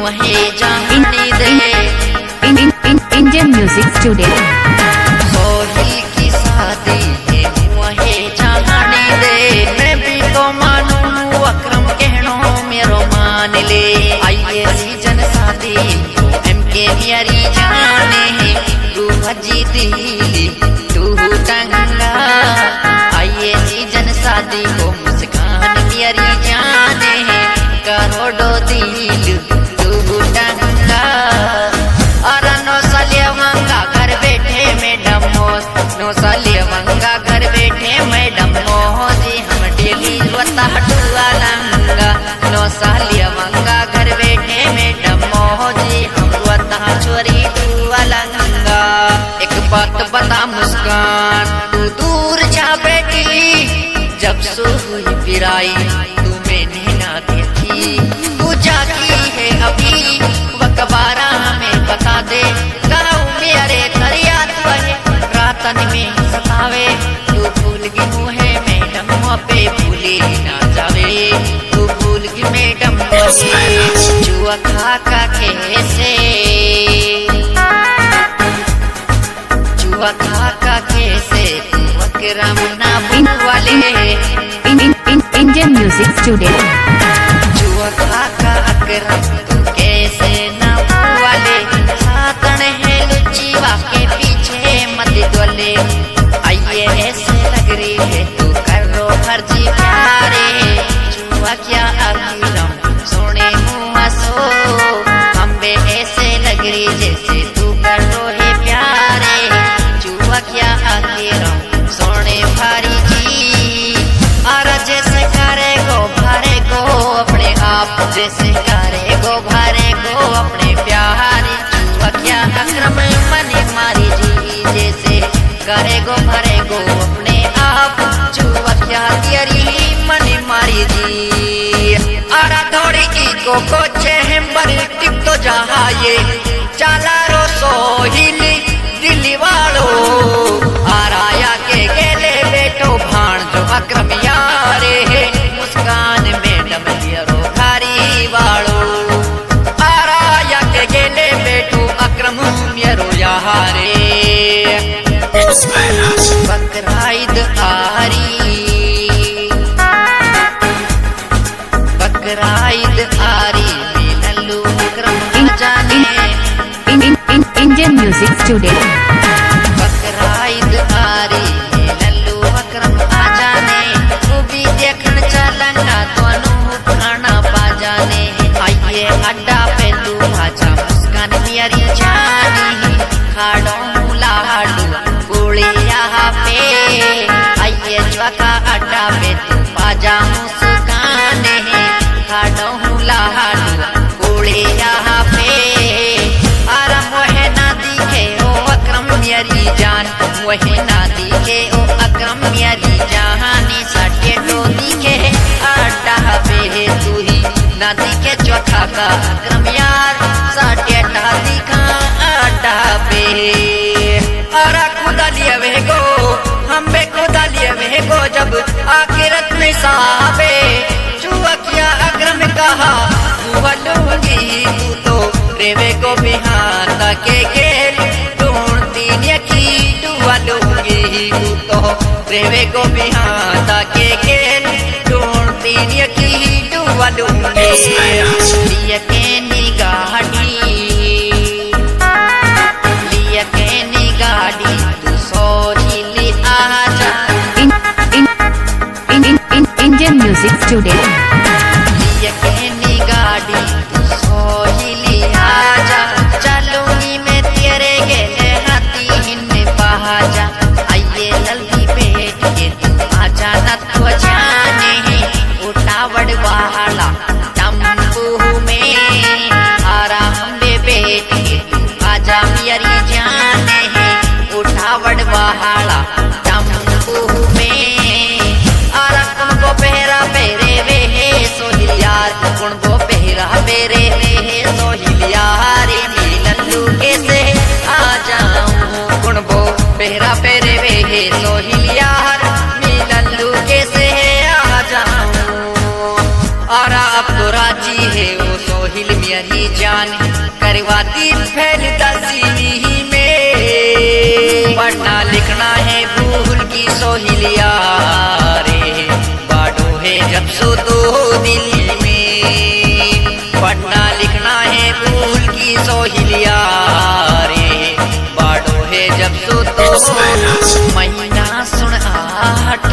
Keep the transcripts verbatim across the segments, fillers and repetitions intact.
वही जाने दे in, in, in, Indian music studio. सोही की शादी है वही जाने दे मैं भी तो मानू अकरम कहनो मेरो मान ले आइए सीजन शादी एम के यारी जाने तू भजी दिली तू टंगा आइए सीजन शादी को मुस्कान यारी जाने करोड़ो दिल तू टंगा और नो सालिया मंगा घर बैठे मैडम मोस नो सालिया मंगा घर बैठे मैडम मोजी हम डेली वता हटुआ लंगा नो सालिया मंगा घर बैठे मैडम मोजी हम वता छोरी टुआ लंगा एक बात बता मुस्कान तू दूर जा बेटी जब सो हुई पिराई तू मैंने ना देखी तू जाती है अभी वकबारा हमें बता दे गाँव मेरे दरिया तू है रातन में सतावे तू भूल गई मुहे मैडम पे भूले ना जावे तू भूल गई मैडम जुआ खा का कैसे जुआ खा का कैसे तू अकरम ना वाले in, in, in, Indian music studio. जुआ खा का अकरम तू कैसे ना वाले सातन है लुच्चीवा के पीछे मत डोले आइए ऐसे लग रही है तू करो फर्जी प्यारे जुआ क्या अकरम सोने मुँह सो हम बे ऐसे लग रही जैसे तू करो है प्यारे जुआ क्या अकरम सोने भारी जी और जैसे करे गो भरे गो अपने आप जैसे करे गो भरे गो अपने प्यारी जुआ क्या अकरम मनी मारी जी जैसे करे गो भरे गो अपने आप जुआ क्या तेरी मनी मारी जी आरा थोड़ी इको को चेहम्बर टिप तो जहा ये चाला रो सोहिली दिल्ली वालो आराया के गेले बेटो भाण जो अकरम यारे है मुस्कान मैडम रो घारी वालो आराया के गेले बेटो अकरम मेरो यारे बकराईद आरी बकराईद आरी मिललू अकरम जाने in, in, in, Indian music studio. Bakrid आरी मिललू अकरम आ जाने तू भी देखन चलंगा दोनों खाना पा जाने आइए अड्डा पे तू भाजा मुस्कान मेरी जानी खाड़ो लाडू गोली यहाँ पे आइए ज्वाका अड्डा पे तू बाजा मुस्कान खाड़ो लाडू गोली यहाँ पे आराम वह ना दिखे ओ अकरम मेरी जान वह ना दिखे ओ अकरम मेरी जहानी सटे तो दिखे अड्डा पे तू ही ना दिखे चौथा का अकरम यार सटे टा दिखा अड्डा पे अरा खुदा लिए वे गो हम बे खुदा लिए वे गो जब आखिरत में साहबे जुआ किया अकरम कहा जुआ लूंगी तू तो रेवे को बिहान के गेल ढूंढती ने की जुआ लूंगी तू तो रेवे को बिहान के गेल ढूंढती ने की जुआ लूंगी लिया के निगाड़ी लिया के निगाड़ी तू सोहिली आजा in, in, in, in, in, Indian music studio. लिया के निगाड़ी तू सोहिली आजा चलूंगी मैं तेरे गेले हाथी हिन्ने पहाजा आइए जल्दी बैठ के तू आजा न तो जाने उठावड़ वाला टम्पू में आराम में बैठ के तू आजा मेरी जाने उठावड़ वाला टम्पू में आरा तुमको पहरा पहरे वे राजी है वो सोहिल मेरी जान करवाती फैल दसवीं में पढ़ना लिखना है भूल की सोहिलिया रे बाडो है जब सो दो दिल में पढ़ना लिखना है भूल की सोहिलिया रे बाडो है जब सो दो महीना सुन आठ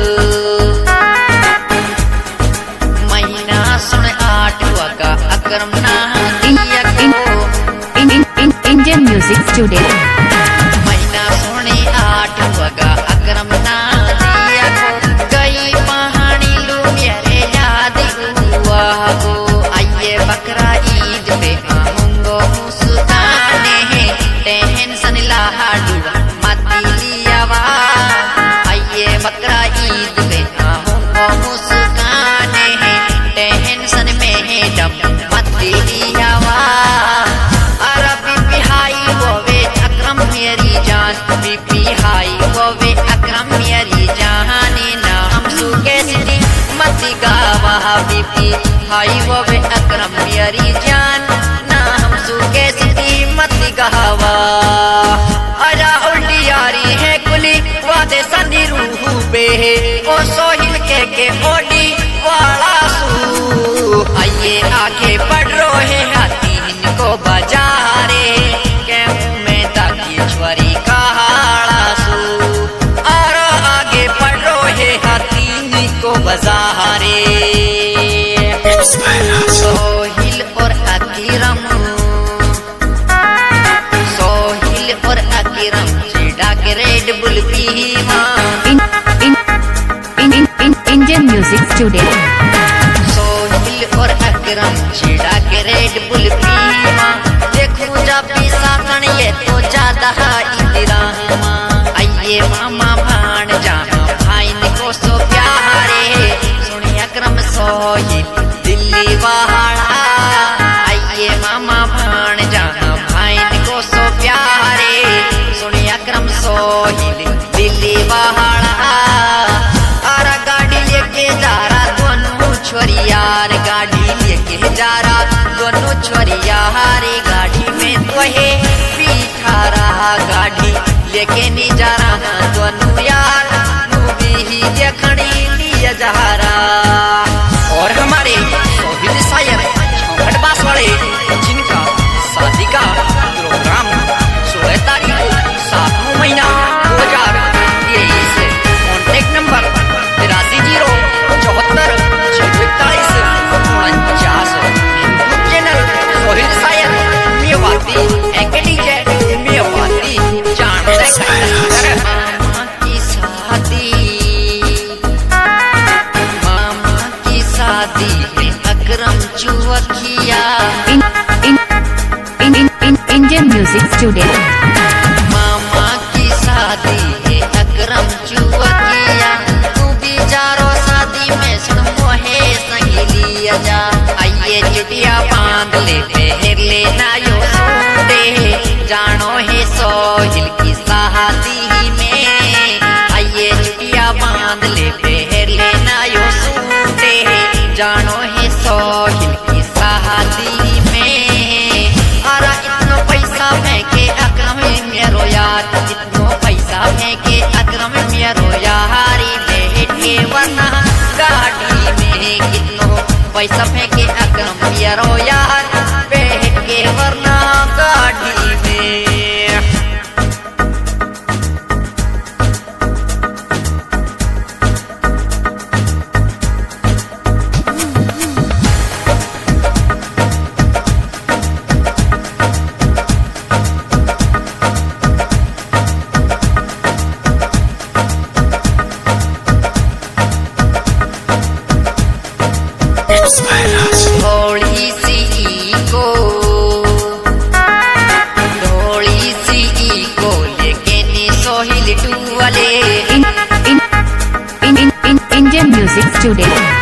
Indian Music Studio. महीना सोने आठ वगा अकरम ना दिया को गई पहाड़ी लो मेरे याद हुआ को आइए बकरा ईद पे आऊंगो मुस्काने हैं टेंशन लाडू मती लिया वा आइए बकरा ईद पे आऊंगो मुस्काने हैं टेंशन में है डब मती लिया वा मेरी जान बीपी हाई वो वे अकरम मेरी जानी नाम सुके सिटी मती गावा बीपी हाई वो वे अकरम मेरी जान नाम सुके सिटी मती गावा आजा उल्टी यारी है कुली वादे संधी रूह पे ओ सोहिल के के ओडी वाला सू आइए आगे बढ़ रहे हाथी इनको बाजारे ईश्वरी कहाड़ा सू और आगे बढ़ो है हाथी को बजारे सोहिल और अकीरम सोहिल और अकीरम चिड़ा के रेड बुल पीमा Indian Music Studio. सोहिल और अकीरम चिड़ा के रेड बुल पीमा देखो जब भी साथन ये तो ज्यादा इतरामा आइए मामा भाण जहाँ भाई को सो प्यारे सुनिया क्रम सोहिल दिल्ली वाला आइए मामा भाण जहाँ भाई को सो प्यारे सुनिया क्रम सोहिल दिल्ली वाला आरा गाड़ी लेके जा रहा दोनों छोरियार गाड़ी लेके जा रहा दोनों छोरियार गाड़ी में तो है पीठा रहा गाड़ी लेके नहीं जा रहा दोनों यार मूवी ही देखनी लिए जा रहा और हमारे सोहिल शायर चौखट बास वाले जिनका शादी का प्रोग्राम सोलह तारीख सातवां महीना दो हजार तेईस कॉन्टेक्ट नंबर तिरासी जीरो चौहत्तर जीरो इकतालीस उनचास चैनल सोहिल शायर मेवाती एकेडीजे मेवाती जानते मामा की शादी मामा की शादी है अकरम चुवखिया Indian Music Studio. मामा की शादी है अकरम चुवखिया तू भी जारो शादी में सुन मोहे संगिलिया जा आइए चुटिया बांध ले पहर लेना यो सूटे जानो है सोहिल की शादी में आइए चुटिया बांध ले पहर लेना यो सूटे जानो है सोहिल की शादी में आरा इतना पैसा फेंके अकरम मेरो यार इतना पैसा फेंके अकरम मेरो यारी बैठ के वरना गाड़ी में कितनो पैसा फेंके अकरम मेरो यार बैठ के वरना गाड़ी में थोड़ी सी को थोड़ी सी को लेके नी सोहिल टू वाले Indian Music Studio.